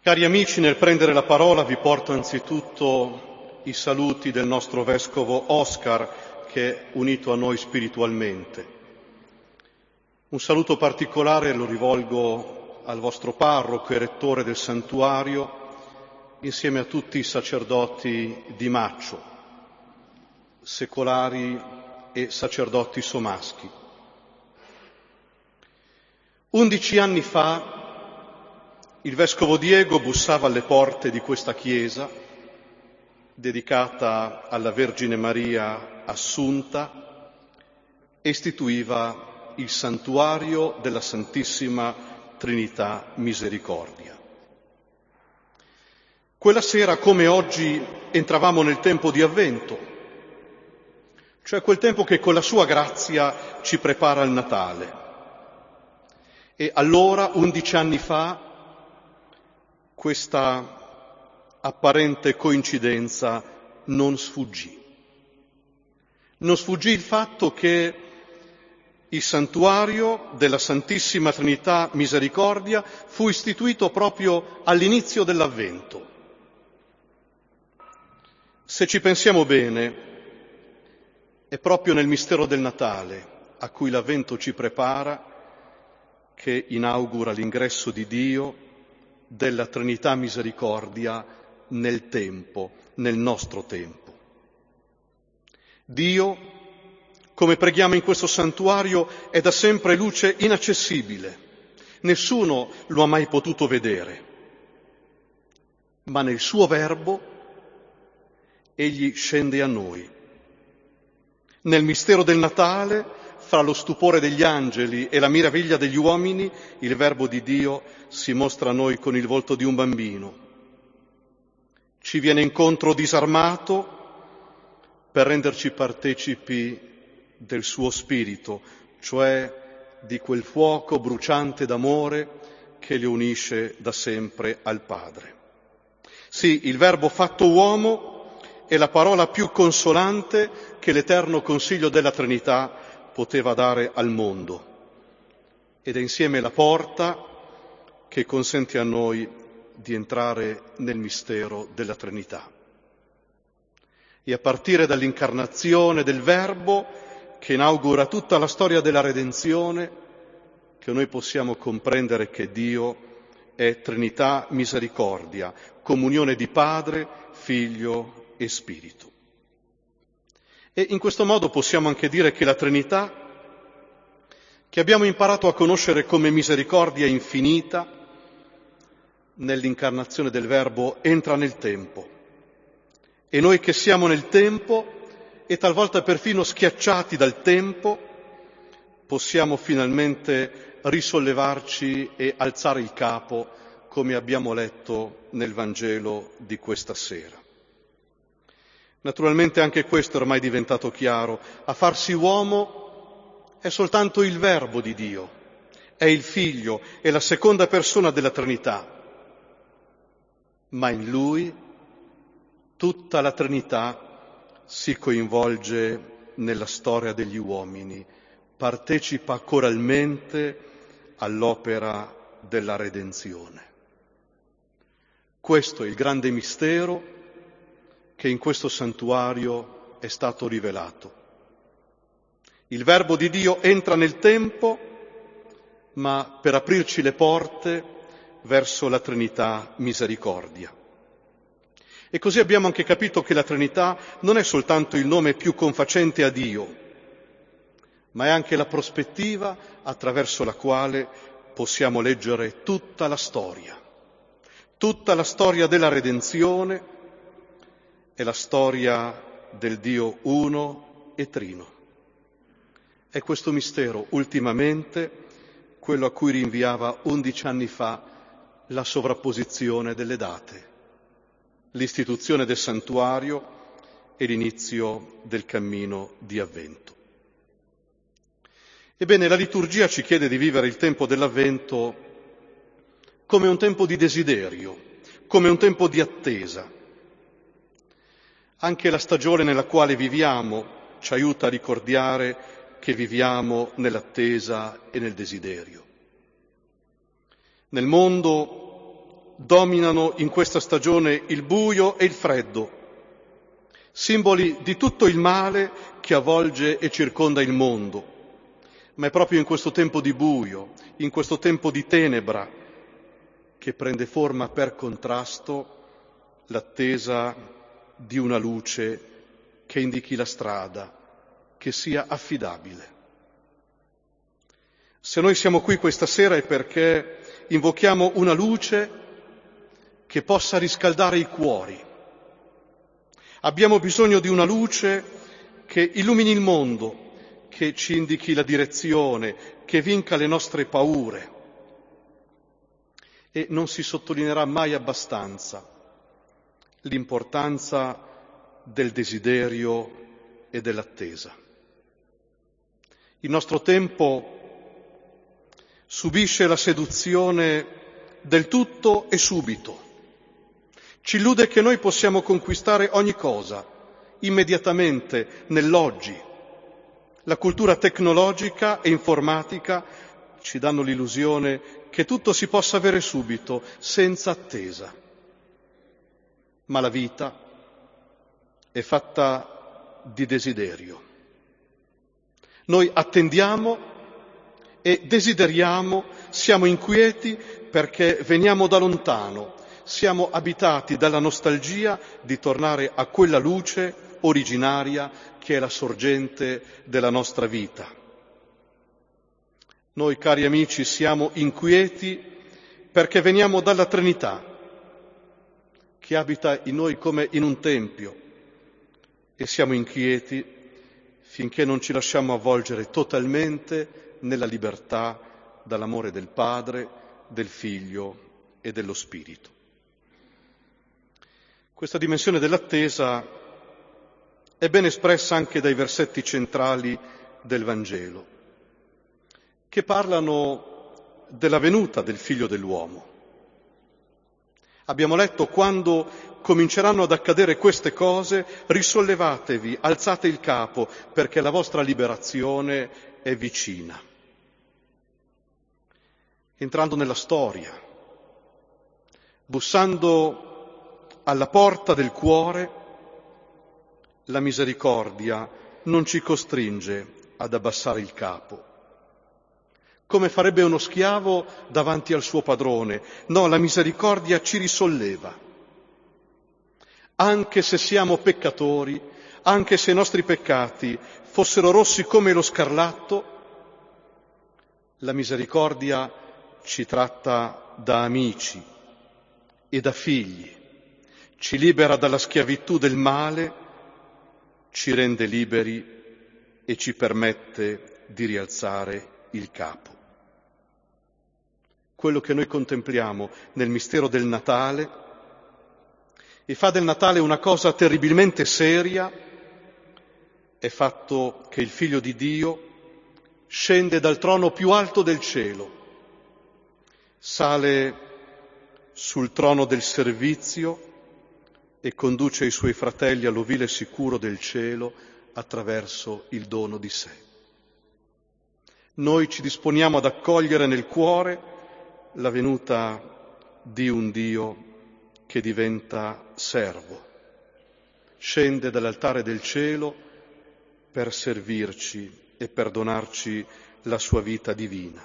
Cari amici, nel prendere la parola vi porto anzitutto i saluti del nostro vescovo Oscar, che è unito a noi spiritualmente. Un saluto particolare lo rivolgo al vostro parroco e rettore del santuario, insieme a tutti i sacerdoti di Maccio, secolari e sacerdoti somaschi. 11 anni fa il vescovo Diego bussava alle porte di questa chiesa, dedicata alla Vergine Maria Assunta, e istituiva il santuario della Santissima Trinità Misericordia. Quella sera, come oggi, entravamo nel tempo di Avvento, cioè quel tempo che con la sua grazia ci prepara al Natale. E allora, 11 anni fa, questa apparente coincidenza non sfuggì. Non sfuggì il fatto che il santuario della Santissima Trinità Misericordia fu istituito proprio all'inizio dell'Avvento. Se ci pensiamo bene, è proprio nel mistero del Natale, a cui l'Avvento ci prepara, che inaugura l'ingresso di Dio, della Trinità Misericordia nel tempo, nel nostro tempo. Dio, come preghiamo in questo santuario, è da sempre luce inaccessibile. Nessuno lo ha mai potuto vedere. Ma nel suo Verbo egli scende a noi. Nel mistero del Natale, fra lo stupore degli angeli e la meraviglia degli uomini, il Verbo di Dio si mostra a noi con il volto di un bambino. Ci viene incontro disarmato per renderci partecipi del suo spirito, cioè di quel fuoco bruciante d'amore che li unisce da sempre al Padre. Sì, il Verbo fatto uomo è la parola più consolante che l'eterno Consiglio della Trinità poteva dare al mondo, ed è insieme la porta che consente a noi di entrare nel mistero della Trinità. E a partire dall'incarnazione del Verbo, che inaugura tutta la storia della redenzione, che noi possiamo comprendere che Dio è Trinità Misericordia, comunione di Padre, Figlio e Spirito. E in questo modo possiamo anche dire che la Trinità, che abbiamo imparato a conoscere come misericordia infinita, nell'incarnazione del Verbo entra nel tempo. E noi che siamo nel tempo e talvolta perfino schiacciati dal tempo, possiamo finalmente risollevarci e alzare il capo, come abbiamo letto nel Vangelo di questa sera. Naturalmente anche questo è ormai diventato chiaro. A farsi uomo è soltanto il Verbo di Dio, è il Figlio, è la seconda persona della Trinità. Ma in Lui tutta la Trinità si coinvolge nella storia degli uomini, partecipa coralmente all'opera della redenzione. Questo è il grande mistero che in questo santuario è stato rivelato. Il Verbo di Dio entra nel tempo, ma per aprirci le porte verso la Trinità Misericordia. E così abbiamo anche capito che la Trinità non è soltanto il nome più confacente a Dio, ma è anche la prospettiva attraverso la quale possiamo leggere tutta la storia della redenzione, è la storia del Dio uno e trino. È questo mistero, ultimamente, quello a cui rinviava 11 anni fa la sovrapposizione delle date, l'istituzione del santuario e l'inizio del cammino di Avvento. Ebbene, la liturgia ci chiede di vivere il tempo dell'Avvento come un tempo di desiderio, come un tempo di attesa. Anche la stagione nella quale viviamo ci aiuta a ricordare che viviamo nell'attesa e nel desiderio. Nel mondo dominano in questa stagione il buio e il freddo, simboli di tutto il male che avvolge e circonda il mondo. Ma è proprio in questo tempo di buio, in questo tempo di tenebra, che prende forma per contrasto l'attesa di una luce che indichi la strada, che sia affidabile. Se noi siamo qui questa sera è perché invochiamo una luce che possa riscaldare i cuori. Abbiamo bisogno di una luce che illumini il mondo, che ci indichi la direzione, che vinca le nostre paure. E non si sottolineerà mai abbastanza l'importanza del desiderio e dell'attesa. Il nostro tempo subisce la seduzione del tutto e subito. Ci illude che noi possiamo conquistare ogni cosa, immediatamente, nell'oggi. La cultura tecnologica e informatica ci danno l'illusione che tutto si possa avere subito, senza attesa. Ma la vita è fatta di desiderio. Noi attendiamo e desideriamo, siamo inquieti perché veniamo da lontano, siamo abitati dalla nostalgia di tornare a quella luce originaria che è la sorgente della nostra vita. Noi, cari amici, siamo inquieti perché veniamo dalla Trinità, che abita in noi come in un tempio, e siamo inquieti finché non ci lasciamo avvolgere totalmente nella libertà dall'amore del Padre, del Figlio e dello Spirito. Questa dimensione dell'attesa è ben espressa anche dai versetti centrali del Vangelo, che parlano della venuta del Figlio dell'uomo. Abbiamo letto: quando cominceranno ad accadere queste cose, risollevatevi, alzate il capo, perché la vostra liberazione è vicina. Entrando nella storia, bussando alla porta del cuore, la misericordia non ci costringe ad abbassare il capo, come farebbe uno schiavo davanti al suo padrone. No, la misericordia ci risolleva. Anche se siamo peccatori, anche se i nostri peccati fossero rossi come lo scarlatto, la misericordia ci tratta da amici e da figli, ci libera dalla schiavitù del male, ci rende liberi e ci permette di rialzare il capo. Quello che noi contempliamo nel mistero del Natale e fa del Natale una cosa terribilmente seria è fatto che il Figlio di Dio scende dal trono più alto del cielo, sale sul trono del servizio e conduce i suoi fratelli all'ovile sicuro del cielo attraverso il dono di sé. Noi ci disponiamo ad accogliere nel cuore la venuta di un Dio che diventa servo, scende dall'altare del cielo per servirci e per donarci la sua vita divina.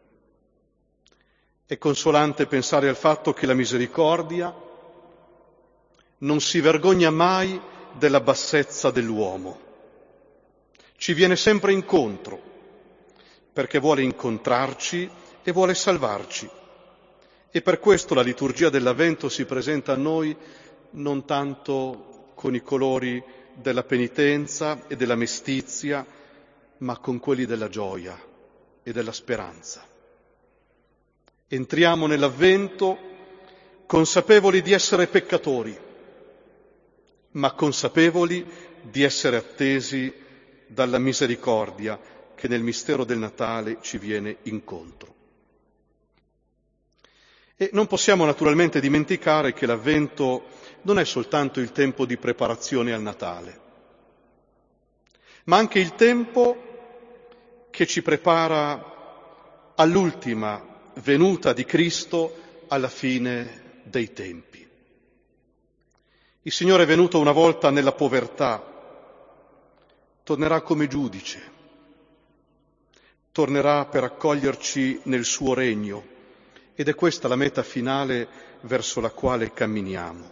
È consolante pensare al fatto che la misericordia non si vergogna mai della bassezza dell'uomo, ci viene sempre incontro, perché vuole incontrarci e vuole salvarci. E per questo la liturgia dell'Avvento si presenta a noi non tanto con i colori della penitenza e della mestizia, ma con quelli della gioia e della speranza. Entriamo nell'Avvento consapevoli di essere peccatori, ma consapevoli di essere attesi dalla misericordia che nel mistero del Natale ci viene incontro. E non possiamo naturalmente dimenticare che l'Avvento non è soltanto il tempo di preparazione al Natale, ma anche il tempo che ci prepara all'ultima venuta di Cristo alla fine dei tempi. Il Signore è venuto una volta nella povertà, tornerà come giudice, tornerà per accoglierci nel suo regno ed è questa la meta finale verso la quale camminiamo.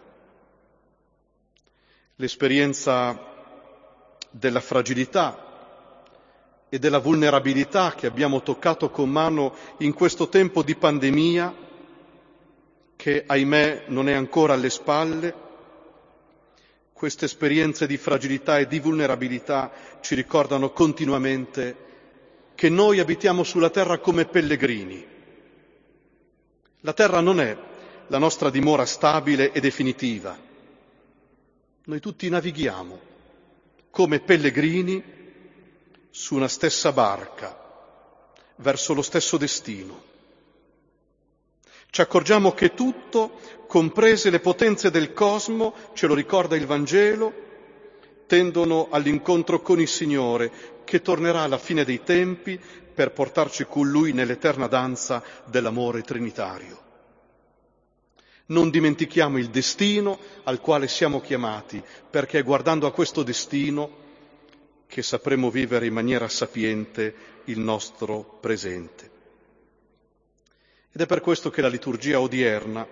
L'esperienza della fragilità e della vulnerabilità che abbiamo toccato con mano in questo tempo di pandemia, che ahimè non è ancora alle spalle, queste esperienze di fragilità e di vulnerabilità ci ricordano continuamente che noi abitiamo sulla terra come pellegrini. La terra non è la nostra dimora stabile e definitiva. Noi tutti navighiamo come pellegrini su una stessa barca, verso lo stesso destino. Ci accorgiamo che tutto, comprese le potenze del cosmo, ce lo ricorda il Vangelo, tendono all'incontro con il Signore, che tornerà alla fine dei tempi per portarci con Lui nell'eterna danza dell'amore trinitario. Non dimentichiamo il destino al quale siamo chiamati, perché è guardando a questo destino che sapremo vivere in maniera sapiente il nostro presente. Ed è per questo che la liturgia odierna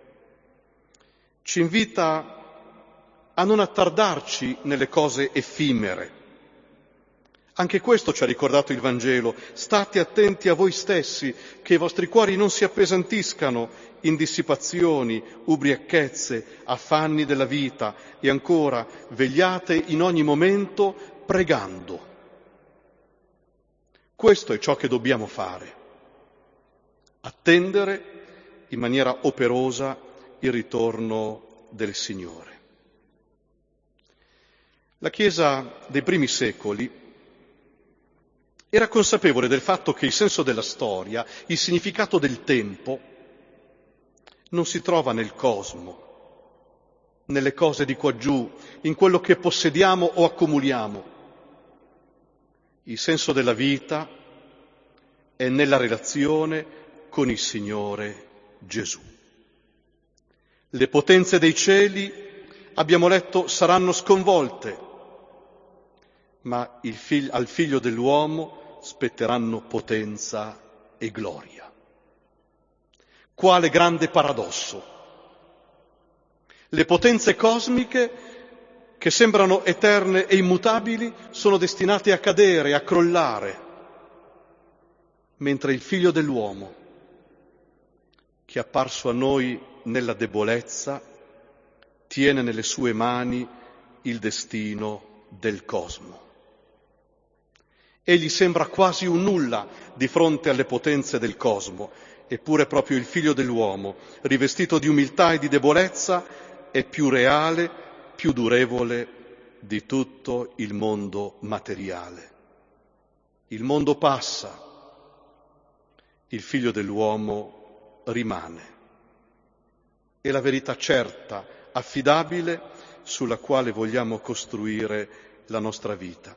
ci invita a non attardarci nelle cose effimere. Anche questo ci ha ricordato il Vangelo. State attenti a voi stessi, che i vostri cuori non si appesantiscano in dissipazioni, ubriachezze, affanni della vita e ancora vegliate in ogni momento pregando. Questo è ciò che dobbiamo fare. Attendere in maniera operosa il ritorno del Signore. La Chiesa dei primi secoli era consapevole del fatto che il senso della storia, il significato del tempo, non si trova nel cosmo, nelle cose di quaggiù, in quello che possediamo o accumuliamo. Il senso della vita è nella relazione con il Signore Gesù. Le potenze dei cieli, abbiamo letto, saranno sconvolte, ma al Figlio dell'uomo spetteranno potenza e gloria. Quale grande paradosso! Le potenze cosmiche, che sembrano eterne e immutabili, sono destinate a cadere, a crollare, mentre il Figlio dell'uomo, che è apparso a noi nella debolezza, tiene nelle sue mani il destino del cosmo. Egli sembra quasi un nulla di fronte alle potenze del cosmo, eppure proprio il Figlio dell'uomo, rivestito di umiltà e di debolezza, è più reale, più durevole di tutto il mondo materiale. Il mondo passa, il Figlio dell'uomo rimane. È la verità certa, affidabile, sulla quale vogliamo costruire la nostra vita.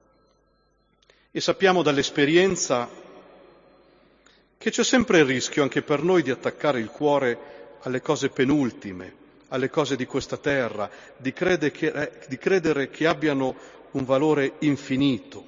E sappiamo dall'esperienza che c'è sempre il rischio anche per noi di attaccare il cuore alle cose penultime, alle cose di questa terra, di credere che abbiano un valore infinito.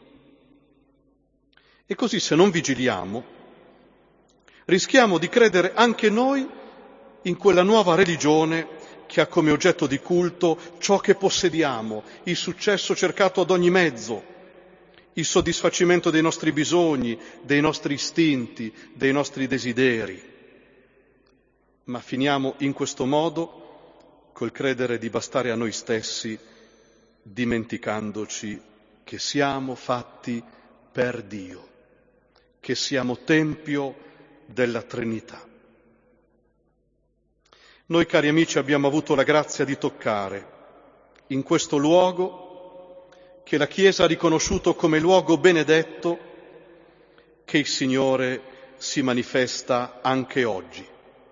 E così, se non vigiliamo, rischiamo di credere anche noi in quella nuova religione che ha come oggetto di culto ciò che possediamo, il successo cercato ad ogni mezzo, il soddisfacimento dei nostri bisogni, dei nostri istinti, dei nostri desideri. Ma finiamo in questo modo col credere di bastare a noi stessi, dimenticandoci che siamo fatti per Dio, che siamo tempio della Trinità. Noi, cari amici, abbiamo avuto la grazia di toccare in questo luogo che la Chiesa ha riconosciuto come luogo benedetto, che il Signore si manifesta anche oggi.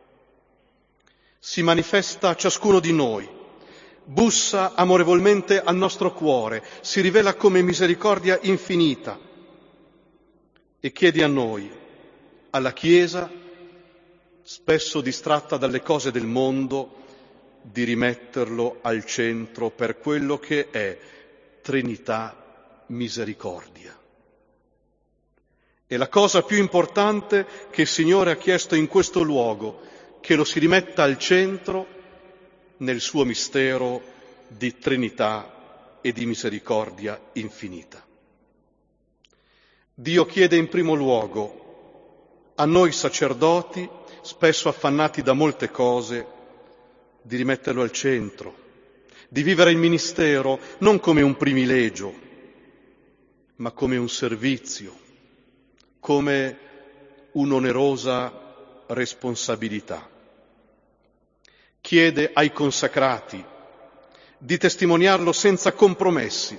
Si manifesta a ciascuno di noi, bussa amorevolmente al nostro cuore, si rivela come misericordia infinita e chiede a noi, alla Chiesa, spesso distratta dalle cose del mondo, di rimetterlo al centro per quello che è Trinità, misericordia. È la cosa più importante che il Signore ha chiesto in questo luogo, che lo si rimetta al centro nel suo mistero di Trinità e di misericordia infinita. Dio chiede in primo luogo a noi sacerdoti, spesso affannati da molte cose, di rimetterlo al centro, di vivere il ministero non come un privilegio, ma come un servizio, come un'onerosa responsabilità. Chiede ai consacrati di testimoniarlo senza compromessi,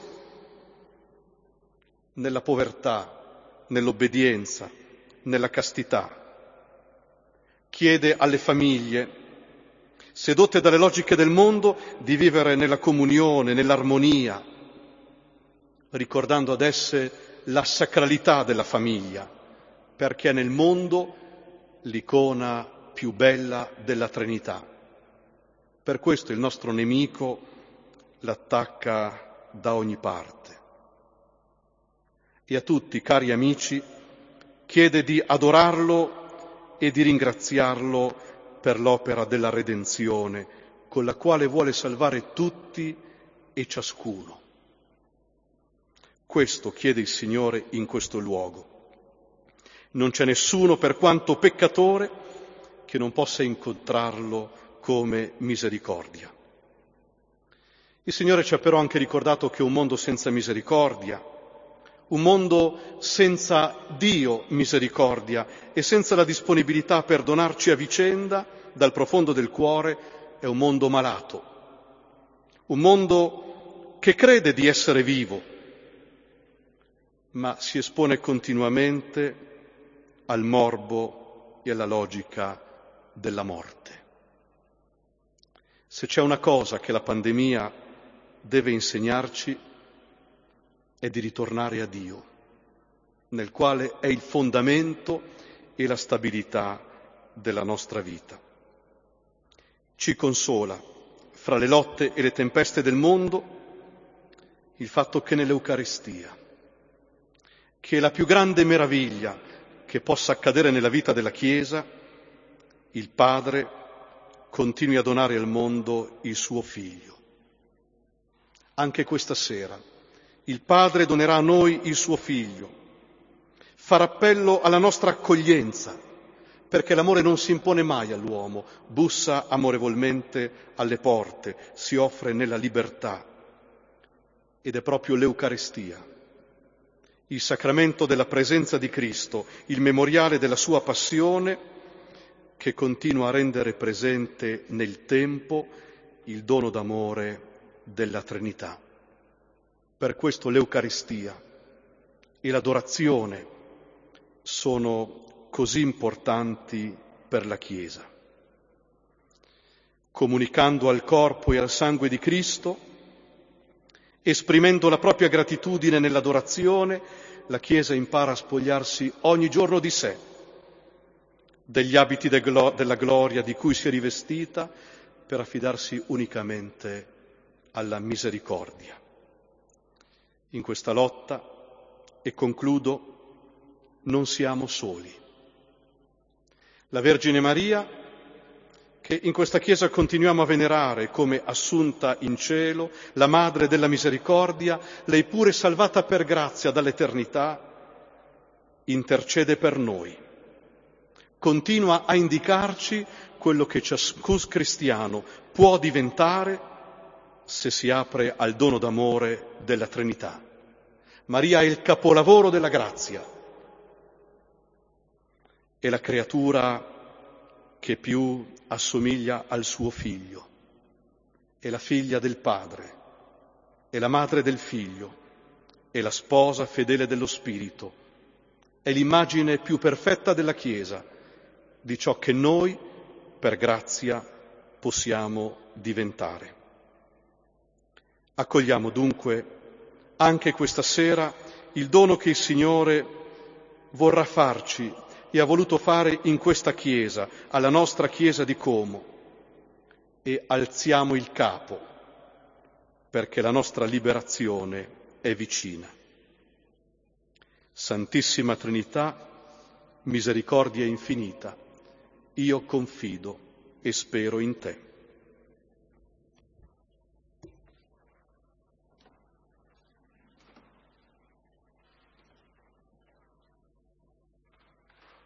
nella povertà, nell'obbedienza, nella castità. Chiede alle famiglie, sedotte dalle logiche del mondo, di vivere nella comunione, nell'armonia, ricordando ad esse la sacralità della famiglia, perché è nel mondo l'icona più bella della Trinità. Per questo il nostro nemico l'attacca da ogni parte. E a tutti, cari amici, chiede di adorarlo e di ringraziarlo per l'opera della redenzione, con la quale vuole salvare tutti e ciascuno. Questo chiede il Signore in questo luogo. Non c'è nessuno, per quanto peccatore, che non possa incontrarlo come misericordia. Il Signore ci ha però anche ricordato che un mondo senza misericordia, un mondo senza Dio misericordia e senza la disponibilità a perdonarci a vicenda dal profondo del cuore, è un mondo malato, un mondo che crede di essere vivo, ma si espone continuamente al morbo e alla logica della morte. Se c'è una cosa che la pandemia deve insegnarci è di ritornare a Dio, nel quale è il fondamento e la stabilità della nostra vita. Ci consola, fra le lotte e le tempeste del mondo, il fatto che nell'Eucaristia, che è la più grande meraviglia che possa accadere nella vita della Chiesa, il Padre continui a donare al mondo il suo Figlio. Anche questa sera il Padre donerà a noi il suo Figlio, farà appello alla nostra accoglienza, perché l'amore non si impone mai all'uomo, bussa amorevolmente alle porte, si offre nella libertà. Ed è proprio l'Eucaristia, il sacramento della presenza di Cristo, il memoriale della sua passione, che continua a rendere presente nel tempo il dono d'amore della Trinità. Per questo l'Eucaristia e l'adorazione sono così importanti per la Chiesa. Comunicando al corpo e al sangue di Cristo, esprimendo la propria gratitudine nell'adorazione, la Chiesa impara a spogliarsi ogni giorno di sé, degli abiti della gloria di cui si è rivestita, per affidarsi unicamente alla misericordia. In questa lotta, e concludo, non siamo soli. La Vergine Maria, che in questa Chiesa continuiamo a venerare come assunta in cielo, la Madre della Misericordia, lei pure salvata per grazia dall'eternità, intercede per noi. Continua a indicarci quello che ciascun cristiano può diventare se si apre al dono d'amore della Trinità. Maria è il capolavoro della grazia, è la creatura che più assomiglia al suo Figlio, è la figlia del Padre, è la madre del Figlio, è la sposa fedele dello Spirito, è l'immagine più perfetta della Chiesa, di ciò che noi, per grazia, possiamo diventare. Accogliamo dunque anche questa sera il dono che il Signore vorrà farci e ha voluto fare in questa Chiesa, alla nostra Chiesa di Como. E alziamo il capo, perché la nostra liberazione è vicina. Santissima Trinità, misericordia infinita, io confido e spero in te.